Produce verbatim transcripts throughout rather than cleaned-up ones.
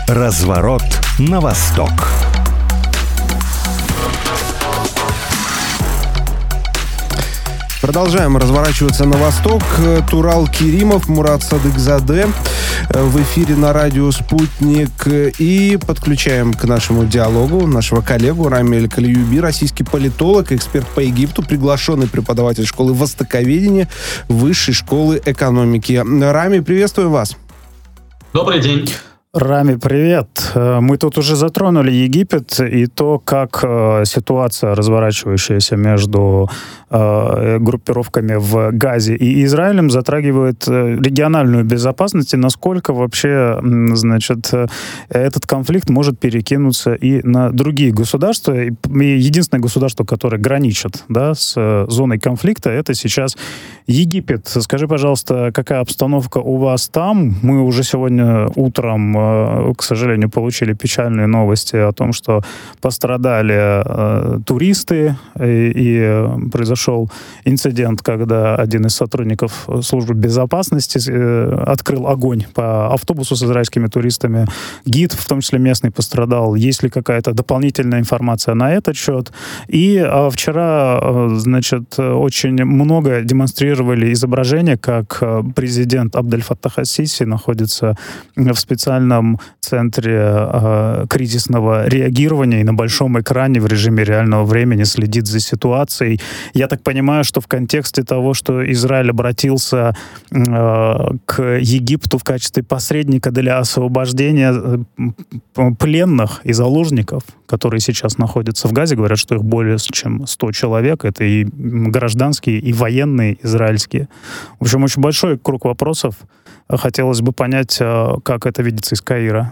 Разворот на восток. Продолжаем разворачиваться на восток. Турал Керимов, Мурат Садыкзаде в эфире на радио «Спутник». И подключаем к нашему диалогу нашего коллегу Рами Эль-Калиюби, российский политолог, эксперт по Египту, приглашенный преподаватель школы востоковедения Высшей школы экономики. Рами, приветствую вас. Добрый день. Рами, привет. Мы тут уже затронули Египет и то, как э, ситуация, разворачивающаяся между э, группировками в Газе и Израилем, затрагивает э, региональную безопасность, и насколько вообще, значит, э, этот конфликт может перекинуться и на другие государства. И, и единственное государство, которое граничит, да, с э, зоной конфликта, это сейчас Египет. Скажи, пожалуйста, какая обстановка у вас там? Мы уже сегодня утром, к сожалению, получили печальные новости о том, что пострадали э, туристы, и, и произошел инцидент, когда один из сотрудников службы безопасности э, открыл огонь по автобусу с израильскими туристами. Гид, в том числе местный, пострадал. Есть ли какая-то дополнительная информация на этот счет? И э, вчера, э, значит, очень много демонстрировали изображения, как президент Абдель-Фаттах ас-Сиси находится в специальном центре э, кризисного реагирования и на большом экране в режиме реального времени следит за ситуацией. Я так понимаю, что в контексте того, что Израиль обратился э, к Египту в качестве посредника для освобождения э, пленных и заложников, которые сейчас находятся в Газе, говорят, что их более чем сто человек, это и гражданские, и военные израильские. В общем, очень большой круг вопросов. Хотелось бы понять, как это видится из Каира.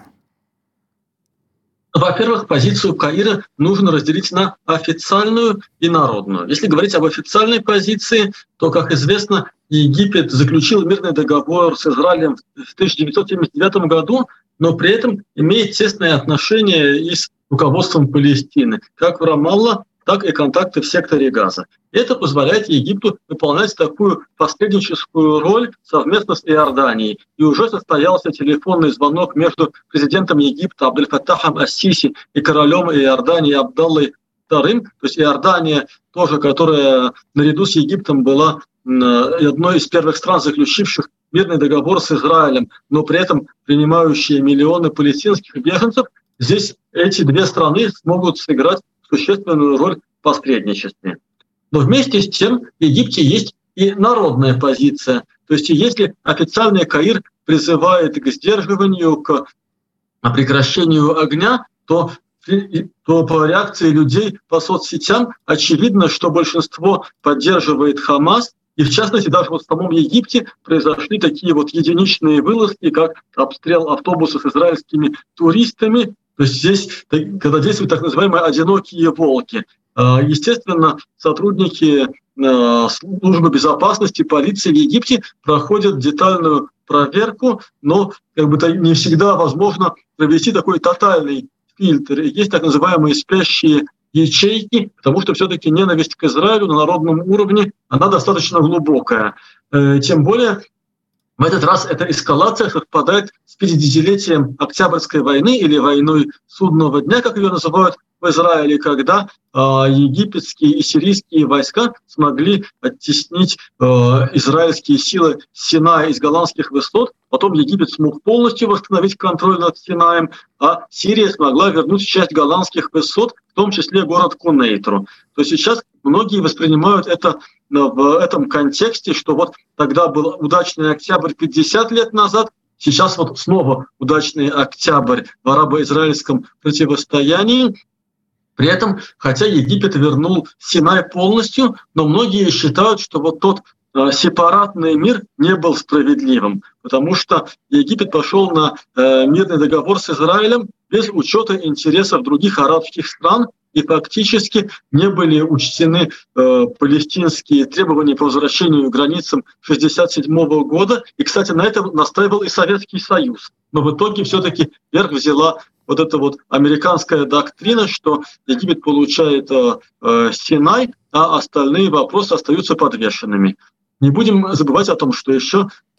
Во-первых, позицию Каира нужно разделить на официальную и народную. Если говорить об официальной позиции, то, как известно, Египет заключил мирный договор с Израилем в тысяча девятьсот семьдесят девятом году, но при этом имеет тесные отношения и с руководством Палестины, как в Рамалла, так и контакты в секторе Газа. Это позволяет Египту выполнять такую посредническую роль совместно с Иорданией. И уже состоялся телефонный звонок между президентом Египта Абдель-Фаттахом ас-Сиси и королем Иордании Абдаллой вторым. То есть Иордания тоже, которая наряду с Египтом была одной из первых стран, заключивших мирный договор с Израилем, но при этом принимающие миллионы палестинских беженцев. Здесь эти две страны смогут сыграть существенную роль в посредничестве. Но вместе с тем в Египте есть и народная позиция. То есть если официальный Каир призывает к сдерживанию, к прекращению огня, то, то по реакции людей по соцсетям очевидно, что большинство поддерживает Хамас. И в частности, даже вот в самом Египте произошли такие вот единичные вылазки, как обстрел автобуса с израильскими туристами. То есть здесь, когда действуют так называемые «одинокие волки». Естественно, сотрудники службы безопасности, полиции в Египте проходят детальную проверку, но как бы не всегда возможно провести такой тотальный фильтр. Есть так называемые спящие ячейки, потому что все-таки ненависть к Израилю на народном уровне, она достаточно глубокая. Тем более, в этот раз эта эскалация совпадает с пятидесятилетием Октябрьской войны или войной Судного дня, как ее называют в Израиле, когда э, египетские и сирийские войска смогли оттеснить э, израильские силы с Синая из Голландских высот. Потом Египет смог полностью восстановить контроль над Синаем, а Сирия смогла вернуть часть голландских высот, в том числе город Кунейтру. То сейчас многие воспринимают это в этом контексте, что вот тогда был удачный октябрь пятьдесят лет назад, сейчас вот снова удачный октябрь в арабо-израильском противостоянии. При этом, хотя Египет вернул Синай полностью, но многие считают, что вот тот э, сепаратный мир не был справедливым, потому что Египет пошел на э, мирный договор с Израилем без учета интересов других арабских стран, и фактически не были учтены э, палестинские требования по возвращению к границам шестьдесят седьмого года. И, кстати, на этом настаивал и Советский Союз. Но в итоге все-таки верх взяла вот эта вот американская доктрина, что Египет получает э, э, Синай, а остальные вопросы остаются подвешенными. Не будем забывать о том, что еще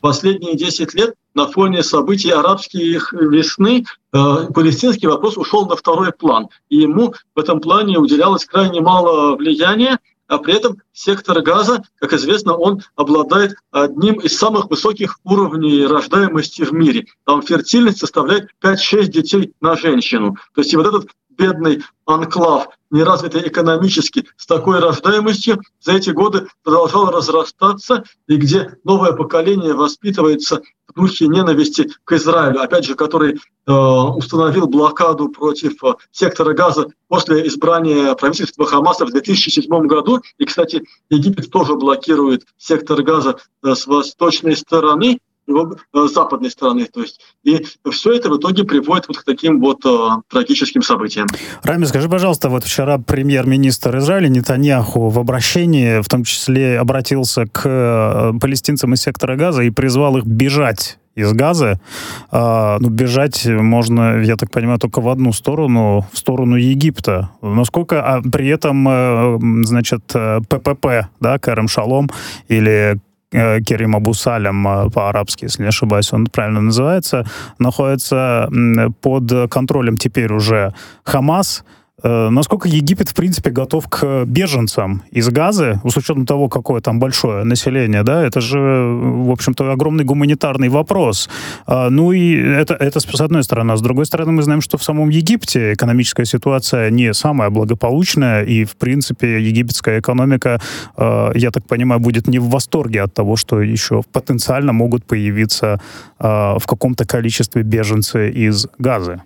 последние десять лет на фоне событий арабских весны э, палестинский вопрос ушел на второй план. И ему в этом плане уделялось крайне мало влияния, а при этом сектор Газа, как известно, он обладает одним из самых высоких уровней рождаемости в мире. Там фертильность составляет пять-шесть детей на женщину. То есть и вот этот бедный анклав, неразвитый экономически, с такой рождаемостью, за эти годы продолжал разрастаться, и где новое поколение воспитывается в духе ненависти к Израилю, опять же, который э, установил блокаду против э, сектора Газа после избрания правительства Хамаса в две тысячи седьмом году. И, кстати, Египет тоже блокирует сектор Газа э, с восточной стороны, его э, западной стороны. То есть, и все это в итоге приводит вот к таким вот э, трагическим событиям. Рами, скажи, пожалуйста, вот вчера премьер-министр Израиля Нетаньяху в обращении, в том числе, обратился к э, палестинцам из сектора Газа и призвал их бежать из Газы. А, ну, бежать можно, я так понимаю, только в одну сторону, в сторону Египта. Насколько, а при этом, значит, ППП, да, Керем Шалом, или Керим Абу Салем по-арабски, если не ошибаюсь, он правильно называется, находится под контролем теперь уже Хамас. Насколько Египет, в принципе, готов к беженцам из Газы, с учетом того, какое там большое население, да, это же, в общем-то, огромный гуманитарный вопрос. Ну и это, это с одной стороны. А с другой стороны, мы знаем, что в самом Египте экономическая ситуация не самая благополучная, и, в принципе, египетская экономика, я так понимаю, будет не в восторге от того, что еще потенциально могут появиться в каком-то количестве беженцы из Газы.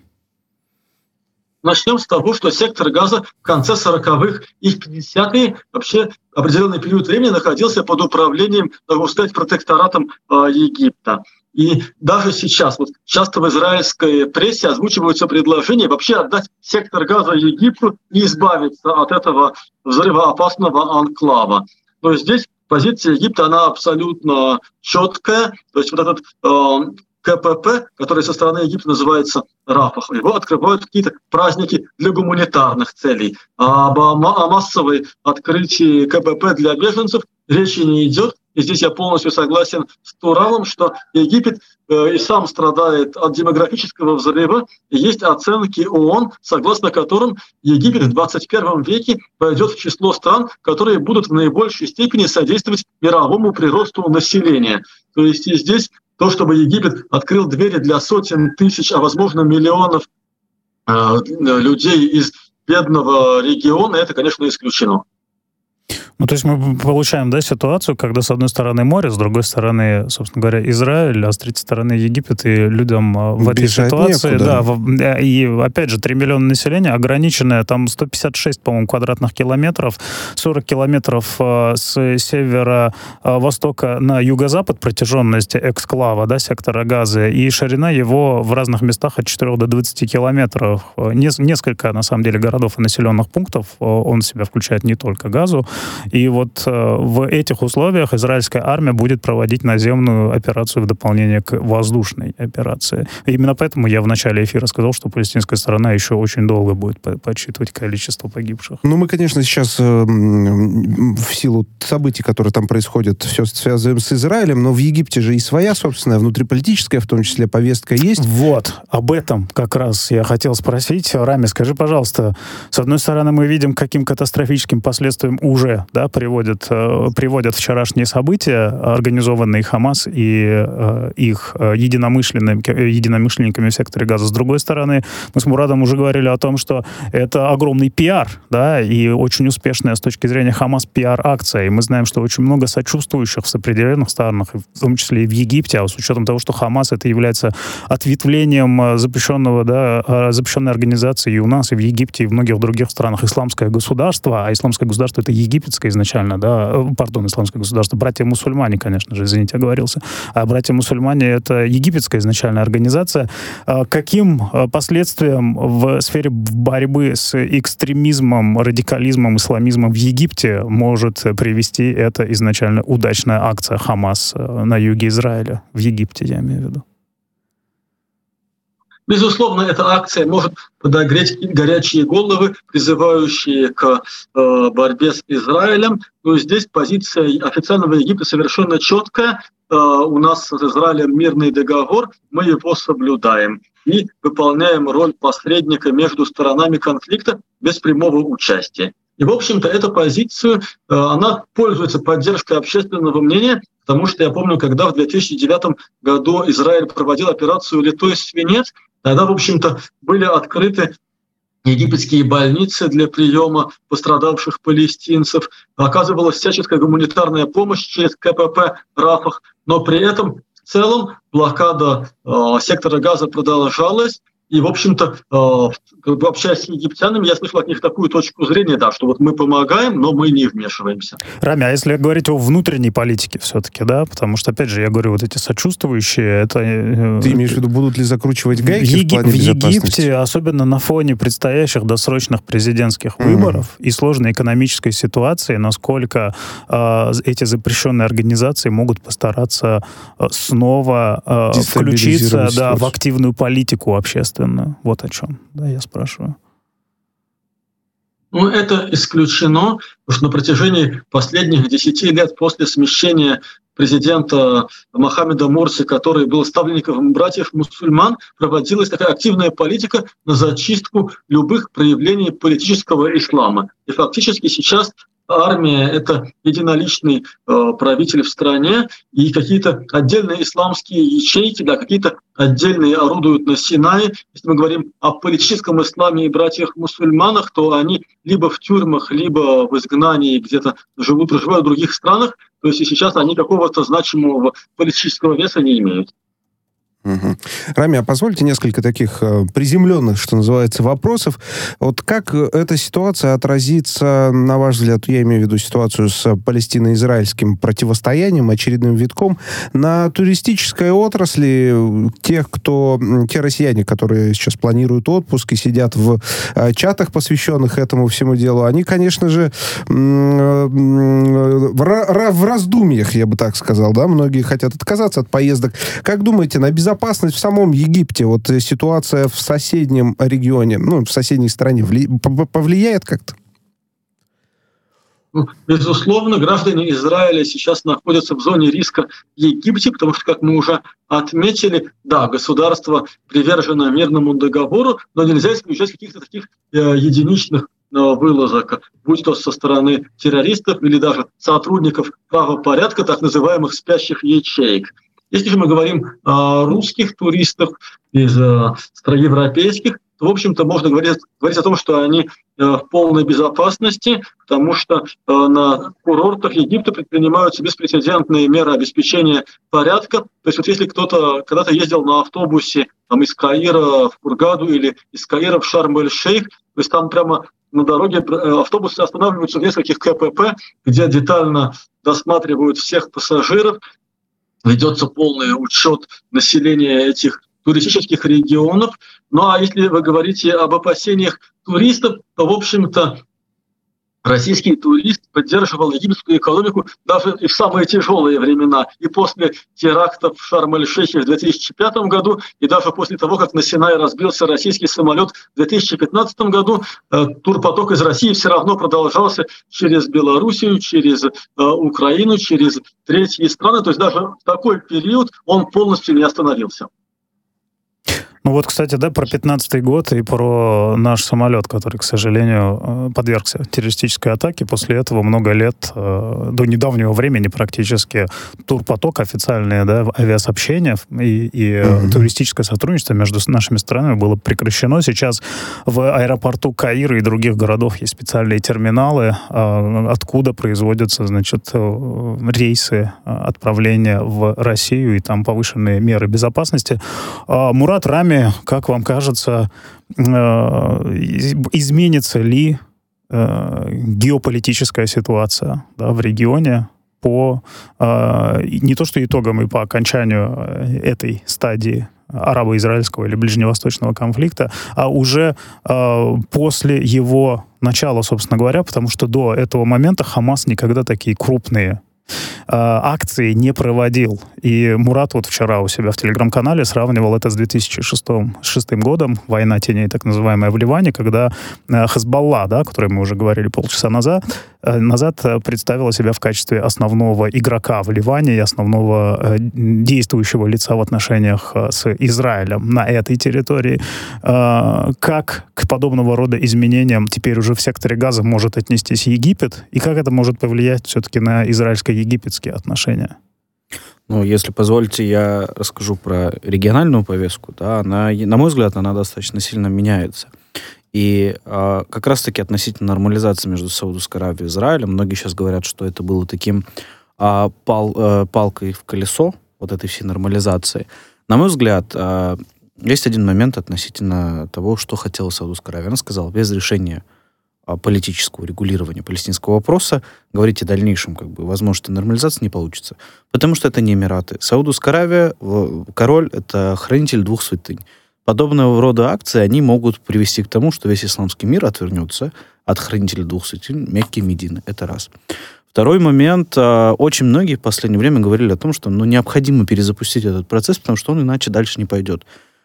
Начнем с того, что сектор Газа в конце сороковых и в пятидесятые вообще определенный период времени находился под управлением, так сказать, протекторатом э, Египта. И даже сейчас, вот часто в израильской прессе озвучиваются предложения вообще отдать сектор Газа Египту и избавиться от этого взрывоопасного анклава. Но здесь позиция Египта, она абсолютно четкая. То есть вот этот э, КПП, который со стороны Египта называется Рафах, его открывают какие-то праздники для гуманитарных целей. А об о массовой открытии КПП для беженцев речи не идет. И здесь я полностью согласен с Туралом, что Египет э, и сам страдает от демографического взрыва. И есть оценки ООН, согласно которым Египет в двадцать первом веке войдет в число стран, которые будут в наибольшей степени содействовать мировому приросту населения. То есть и здесь то, чтобы Египет открыл двери для сотен тысяч, а возможно миллионов э, людей из бедного региона, это, конечно, исключено. Ну, то есть мы получаем, да, ситуацию, когда с одной стороны море, с другой стороны, собственно говоря, Израиль, а с третьей стороны Египет, и людям в этой бежать ситуации, некуда. да, в, и опять же, три миллиона населения, ограниченное, там сто пятьдесят шесть, по-моему, квадратных километров, сорок километров э, с севера-востока на юго-запад протяженность эксклава, да, сектора Газы, и ширина его в разных местах от четырёх до двадцати километров. Нес, несколько, на самом деле, городов и населенных пунктов, он в себя включает не только Газу. И вот э, в этих условиях израильская армия будет проводить наземную операцию в дополнение к воздушной операции. И именно поэтому я в начале эфира сказал, что палестинская сторона еще очень долго будет подсчитывать количество погибших. Ну, мы, конечно, сейчас э, в силу событий, которые там происходят, все связываем с Израилем, но в Египте же и своя собственная внутриполитическая, в том числе, повестка есть. Вот, об этом как раз я хотел спросить. Рами, скажи, пожалуйста, с одной стороны, мы видим, каким катастрофическим последствиям уже, да, приводят, э, приводят вчерашние события, организованные Хамас и э, их э, единомышленниками, единомышленниками в секторе Газа. С другой стороны, мы с Мурадом уже говорили о том, что это огромный пиар, да, и очень успешная с точки зрения Хамас пиар-акция. И мы знаем, что очень много сочувствующих в сопредельных странах, в том числе и в Египте, а с учетом того, что Хамас это является ответвлением запрещенного, да, запрещенной организации и у нас, и в Египте, и в многих других странах исламское государство, а исламское государство это египетское изначально, да, пардон, исламское государство, братья-мусульмане, конечно же, извините, оговорился, а братья-мусульмане это египетская изначальная организация. Каким последствиям в сфере борьбы с экстремизмом, радикализмом, исламизмом в Египте может привести эта изначально удачная акция Хамас на юге Израиля, в Египте, я имею в виду? Безусловно, эта акция может подогреть горячие головы, призывающие к э, борьбе с Израилем. Но здесь позиция официального Египта совершенно четкая. Э, у нас с Израилем мирный договор, мы его соблюдаем и выполняем роль посредника между сторонами конфликта без прямого участия. И, в общем-то, эта позиция, э, она пользуется поддержкой общественного мнения, потому что я помню, когда в две тысячи девятом году Израиль проводил операцию «Литой свинец», тогда, в общем-то, были открыты египетские больницы для приема пострадавших палестинцев, оказывалась всяческая гуманитарная помощь через ка пэ пэ «Рафах», но при этом в целом блокада э, сектора Газа продолжалась. И, в общем-то, э, общаясь с египтянами, я слышал от них такую точку зрения, да, что вот мы помогаем, но мы не вмешиваемся. Рами, а если говорить о внутренней политике все-таки, да, потому что, опять же, я говорю, вот эти сочувствующие, это... Ты имеешь в виду, будут ли закручивать гайки в, Еги- плане в безопасности? Египте, особенно на фоне предстоящих досрочных президентских mm-hmm. выборов и сложной экономической ситуации, насколько э, эти запрещенные организации могут постараться э, снова э, включиться да, в активную политику общественную. Вот о чем, да, я спрашиваю. Ну, это исключено, потому что на протяжении последних десяти лет после смещения президента Мохаммеда Мурси, который был ставленником братьев-мусульман, проводилась такая активная политика на зачистку любых проявлений политического ислама. И фактически сейчас армия — это единоличный э, правитель в стране, и какие-то отдельные исламские ячейки, да, какие-то отдельные орудуют на Синае. Если мы говорим о политическом исламе и братьях-мусульманах, то они либо в тюрьмах, либо в изгнании где-то живут, проживают в других странах. То есть и сейчас они какого-то значимого политического веса не имеют. Угу. Рами, а позвольте несколько таких э, приземленных, что называется, вопросов. Вот как эта ситуация отразится, на ваш взгляд, я имею в виду ситуацию с палестино-израильским противостоянием, очередным витком, на туристической отрасли тех, кто, те россияне, которые сейчас планируют отпуск и сидят в э, чатах, посвященных этому всему делу, они, конечно же, э, э, в, ра- в раздумьях, я бы так сказал, да, многие хотят отказаться от поездок. Как думаете, на безопасность Безопасность в самом Египте, вот ситуация в соседнем регионе, ну, в соседней стране вли... повлияет как-то? Безусловно, граждане Израиля сейчас находятся в зоне риска в Египте, потому что, как мы уже отметили, да, государство привержено мирному договору, но нельзя исключать каких-то таких э, единичных вылазок, будь то со стороны террористов или даже сотрудников правопорядка, так называемых спящих ячеек. Если же мы говорим о русских туристах из э, стран европейских, то, в общем-то, можно говорить, говорить о том, что они э, в полной безопасности, потому что э, на курортах Египта предпринимаются беспрецедентные меры обеспечения порядка. То есть вот если кто-то когда-то ездил на автобусе там, из Каира в Хургаду или из Каира в Шарм-эль-Шейх, то есть там прямо на дороге автобусы останавливаются в нескольких ка пэ пэ, где детально досматривают всех пассажиров, ведется полный учет населения этих туристических регионов. Ну а если вы говорите об опасениях туристов, то, в общем-то, российский турист поддерживал египетскую экономику даже и в самые тяжелые времена. И после терактов в Шарм-эль-Шейхе в две тысячи пятом году, и даже после того, как на Синае разбился российский самолет в две тысячи пятнадцатом году, э, турпоток из России все равно продолжался через Белоруссию, через э, Украину, через третьи страны. То есть даже в такой период он полностью не остановился. Ну вот, кстати, да, про пятнадцатый год и про наш самолет, который, к сожалению, подвергся террористической атаке. После этого много лет, до недавнего времени практически, турпоток, официальное, да, авиасообщение и, и mm-hmm. туристическое сотрудничество между нашими странами было прекращено. Сейчас в аэропорту Каира и других городов есть специальные терминалы, откуда производятся, значит, рейсы отправления в Россию, и там повышенные меры безопасности. Мурат, Рами, как вам кажется, изменится ли геополитическая ситуация, да, в регионе по не то что итогам и по окончанию этой стадии арабо-израильского или ближневосточного конфликта, а уже после его начала, собственно говоря, потому что до этого момента Хамас никогда такие крупные акции не проводил. И Мурат вот вчера у себя в Телеграм-канале сравнивал это с две тысячи шестым годом, война теней, так называемая, в Ливане, когда Хезболла, да, о которой мы уже говорили полчаса назад, назад представила себя в качестве основного игрока в Ливане и основного действующего лица в отношениях с Израилем на этой территории. Как к подобного рода изменениям теперь уже в секторе Газа может отнестись Египет, и как это может повлиять все-таки на израильско-египетские отношения? Ну, если позволите, я расскажу про региональную повестку. Да, она, на мой взгляд, она достаточно сильно меняется. И э, как раз-таки относительно нормализации между Саудовской Аравией и Израилем, многие сейчас говорят, что это было таким э, пал, э, палкой в колесо вот этой всей нормализации. На мой взгляд, э, есть один момент относительно того, что хотела Саудовская Аравия. Она сказала, без решения э, политического регулирования палестинского вопроса говорить о дальнейшем, как бы, возможности нормализации не получится. Потому что это не Эмираты. Саудовская Аравия, король, это хранитель двух святынь. Подобного рода акции, они могут привести к тому, что весь исламский мир отвернется от хранителя двух святынь Мекки и Медины. Это раз. Второй момент. Очень многие в последнее время говорили о том, что ну, необходимо перезапустить этот процесс, потому что он иначе дальше не пойдет.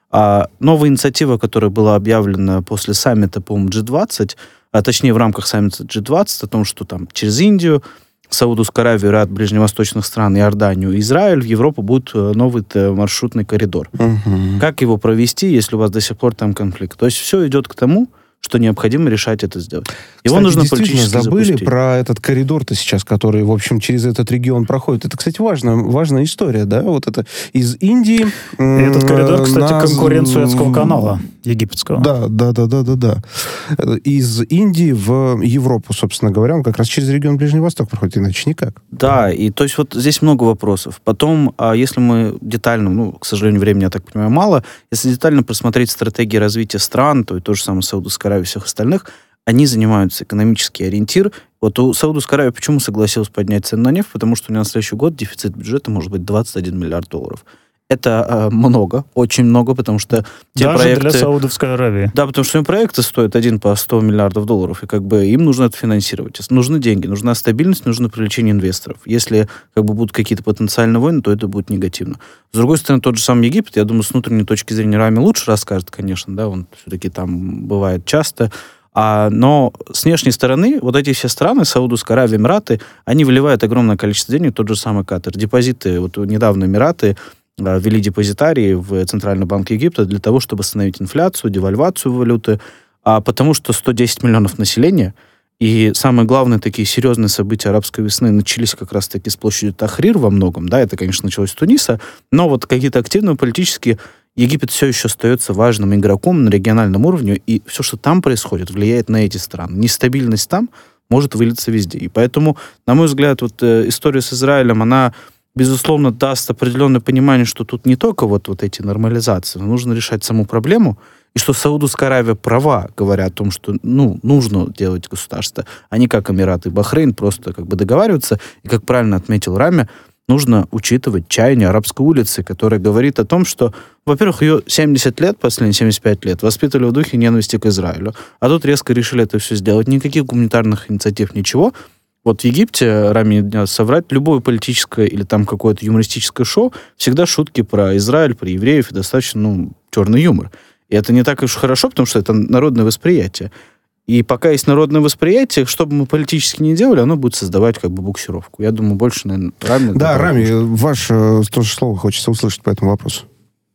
А новая инициатива, которая была объявлена после саммита, по-моему, джи двадцать, а точнее в рамках саммита джи двадцать, о том, что там через Индию, Саудовскую Аравию, ряд ближневосточных стран, Иорданию, Израиль, в Европу будет новый маршрутный коридор. Угу. Как его провести, если у вас до сих пор там конфликт? То есть все идет к тому, что необходимо решать это сделать. Его кстати, нужно политически забыли запустить. Про этот коридор-то сейчас, который, в общем, через этот регион проходит. Это, кстати, важная, важная история, да? Вот это из Индии... И этот коридор, кстати, на... конкурент Суэцкого канала египетского. Да, да, да, да, да, да. Из Индии в Европу, собственно говоря, он как раз через регион Ближний Восток проходит, иначе никак. Да, и то есть вот здесь много вопросов. Потом, если мы детально, ну, к сожалению, времени, я так понимаю, мало, если детально просмотреть стратегии развития стран, то и то же самое Саудовская Аравия и всех остальных, они занимаются экономический ориентир. Вот у Саудовской Аравии почему согласилась поднять цену на нефть? Потому что у нее на следующий год дефицит бюджета может быть двадцать один миллиард долларов. Это э, много, очень много, потому что те даже проекты... для Саудовской Аравии. Да, потому что проекты стоят один по сто миллиардов долларов, и как бы им нужно это финансировать. Нужны деньги, нужна стабильность, нужно привлечение инвесторов. Если как бы будут какие-то потенциальные войны, то это будет негативно. С другой стороны, тот же самый Египет, я думаю, с внутренней точки зрения Рами лучше расскажет, конечно, да, он все-таки там бывает часто. А, но с внешней стороны вот эти все страны, Саудовская Аравия, Эмираты, они вливают огромное количество денег, тот же самый Катар. Депозиты, вот недавно Эмираты ввели депозитарии в Центральный банк Египта для того, чтобы остановить инфляцию, девальвацию валюты, а потому что сто десять миллионов населения, и самые главные такие серьезные события арабской весны начались как раз-таки с площади Тахрир во многом, да, это, конечно, началось с Туниса, но вот какие-то активные политические Египет все еще остается важным игроком на региональном уровне, и все, что там происходит, влияет на эти страны. Нестабильность там может вылиться везде. И поэтому, на мой взгляд, вот э, история с Израилем, она, безусловно, даст определенное понимание, что тут не только вот, вот эти нормализации, но нужно решать саму проблему, и что Саудовская Аравия права, говоря о том, что ну, нужно делать государство, а не как Эмираты и Бахрейн, просто как бы договариваться. И, как правильно отметил Рами, нужно учитывать чаяние арабской улицы, которая говорит о том, что, во-первых, ее семьдесят лет, последние семьдесят пять лет, воспитывали в духе ненависти к Израилю, а тут резко решили это все сделать. Никаких гуманитарных инициатив, ничего. Вот в Египте, Рами не соврать, любое политическое или там какое-то юмористическое шоу, всегда шутки про Израиль, про евреев, и достаточно, ну, черный юмор. И это не так уж хорошо, потому что это народное восприятие. И пока есть народное восприятие, что бы мы политически не делали, оно будет создавать как бы буксировку. Я думаю, больше, наверное, Рами... Да, Рами, ваше тоже слово хочется услышать по этому вопросу.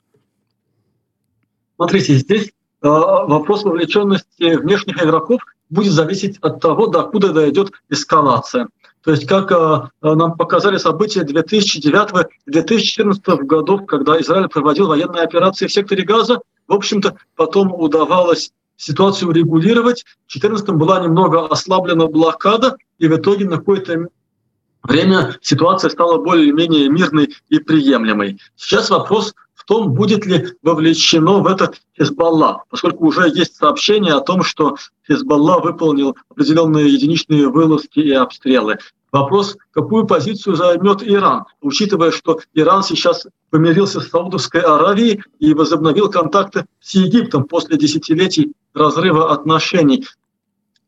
Смотрите, здесь э, вопрос вовлеченности внешних игроков будет зависеть от того, докуда дойдет эскалация. То есть, как э, нам показали события две тысячи девятого - две тысячи четырнадцатого годов, когда Израиль проводил военные операции в секторе Газа, в общем-то, потом удавалось ситуацию урегулировать. В две тысячи четырнадцатом была немного ослаблена блокада, и в итоге на какое-то время ситуация стала более-менее мирной и приемлемой. Сейчас вопрос в том, будет ли вовлечено в это Хезболла, поскольку уже есть сообщение о том, что Хезболла выполнил определенные единичные вылазки и обстрелы. Вопрос, какую позицию займет Иран, учитывая, что Иран сейчас помирился с Саудовской Аравией и возобновил контакты с Египтом после десятилетий разрыва отношений.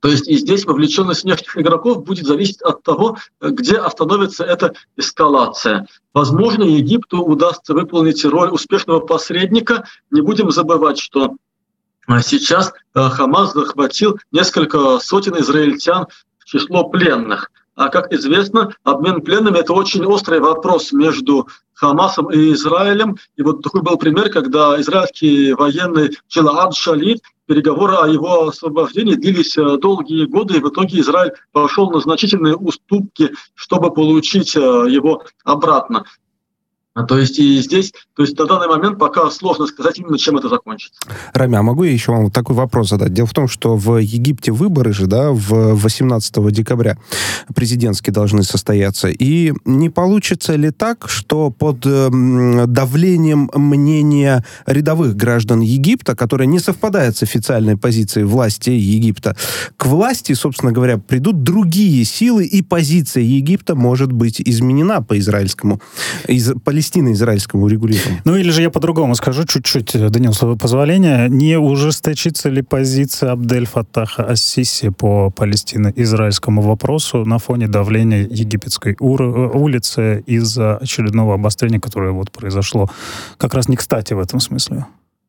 То есть и здесь вовлеченность внешних игроков будет зависеть от того, где остановится эта эскалация. Возможно, Египту удастся выполнить роль успешного посредника. Не будем забывать, что сейчас Хамас захватил несколько сотен израильтян в число пленных. А как известно, обмен пленными – это очень острый вопрос между Хамасом и Израилем. И вот такой был пример, когда израильский военный Гилаад Шалит, переговоры о его освобождении длились долгие годы, и в итоге Израиль пошел на значительные уступки, чтобы получить его обратно. То есть и здесь, то есть на данный момент пока сложно сказать именно, чем это закончится. Рами, а могу я еще вам такой вопрос задать? Дело в том, что в Египте выборы же, да, в восемнадцатого декабря президентские должны состояться. И не получится ли так, что под э, давлением мнения рядовых граждан Египта, которое не совпадает с официальной позицией власти Египта, к власти, собственно говоря, придут другие силы, и позиция Египта может быть изменена по израильскому, из, палестино-израильскому регулированию? Ну или же я по-другому скажу чуть-чуть, Данил, с твоего позволения. Не ужесточится ли позиция Абдель-Фаттаха ас-Сиси по палестино-израильскому вопросу на фоне давления египетской ур- улицы из-за очередного обострения, которое вот произошло как раз не кстати в этом смысле?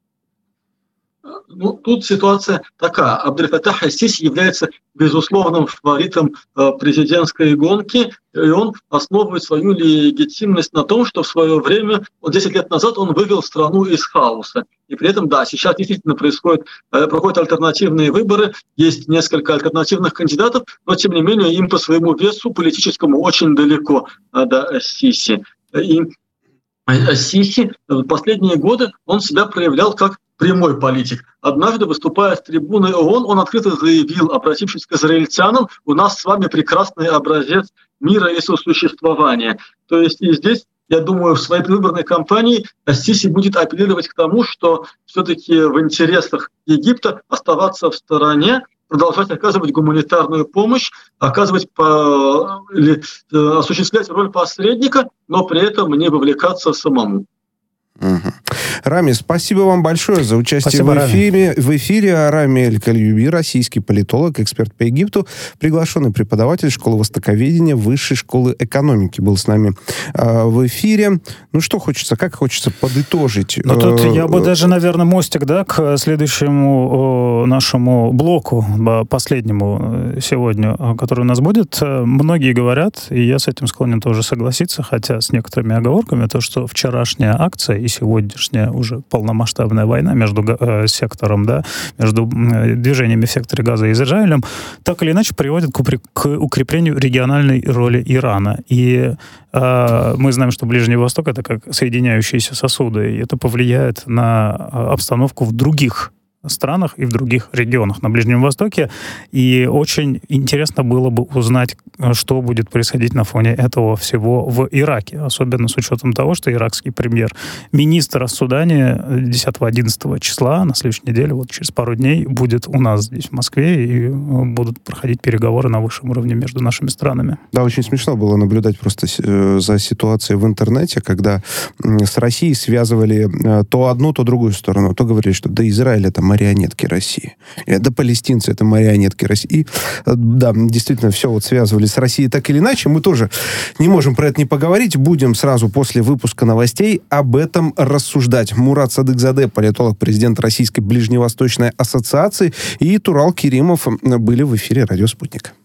Ну, тут ситуация такая. Абдель-Фаттах ас-Сиси является безусловным фаворитом э, президентской гонки, и он основывает свою легитимность на том, что в свое время, вот десять лет назад, он вывел страну из хаоса. И при этом, да, сейчас действительно происходит, э, проходят альтернативные выборы, есть несколько альтернативных кандидатов, но, тем не менее, им по своему весу политическому очень далеко э, до ас-Сиси. И ас-Сиси в последние годы он себя проявлял как прямой политик. Однажды, выступая с трибуны ООН, он открыто заявил, обратившись к израильтянам: у нас с вами прекрасный образец мира и сосуществования. То есть и здесь, я думаю, в своей предвыборной кампании ас-Сиси будет апеллировать к тому, что все-таки в интересах Египта оставаться в стороне, продолжать оказывать гуманитарную помощь, оказывать по, или осуществлять роль посредника, но при этом не вовлекаться самому. Угу. Рами, спасибо вам большое за участие спасибо, в эфире. В эфире Рами Эль-Кальюби, российский политолог, эксперт по Египту, приглашенный преподаватель школы востоковедения Высшей школы экономики, был с нами э, в эфире. Ну что хочется, как хочется подытожить? Ну тут я бы даже, наверное, мостик, да, к следующему о, нашему блоку, последнему сегодня, который у нас будет. Многие говорят, и я с этим склонен тоже согласиться, хотя с некоторыми оговорками, то, что вчерашняя акция и сегодняшняя уже полномасштабная война между э, сектором, да, между э, движениями в секторе Газа и Израилем, так или иначе приводит к, упри- к укреплению региональной роли Ирана. И э, мы знаем, что Ближний Восток — это как соединяющиеся сосуды, и это повлияет на обстановку в других странах и в других регионах на Ближнем Востоке. И очень интересно было бы узнать, что будет происходить на фоне этого всего в Ираке. Особенно с учетом того, что иракский премьер-министр в Судане десятого-одиннадцатого числа на следующей неделе, вот через пару дней, будет у нас здесь, в Москве, и будут проходить переговоры на высшем уровне между нашими странами. Да, очень смешно было наблюдать просто за ситуацией в интернете, когда с Россией связывали то одну, то другую сторону. То говорили, что да, Израиль — это марионетки России. Да, палестинцы — это марионетки России. И, да, действительно, все вот связывали с Россией так или иначе. Мы тоже не можем про это не поговорить. Будем сразу после выпуска новостей об этом рассуждать. Мурат Садыкзаде, политолог, президент Российской Ближневосточной ассоциации, и Турал Керимов были в эфире «Радио Спутник».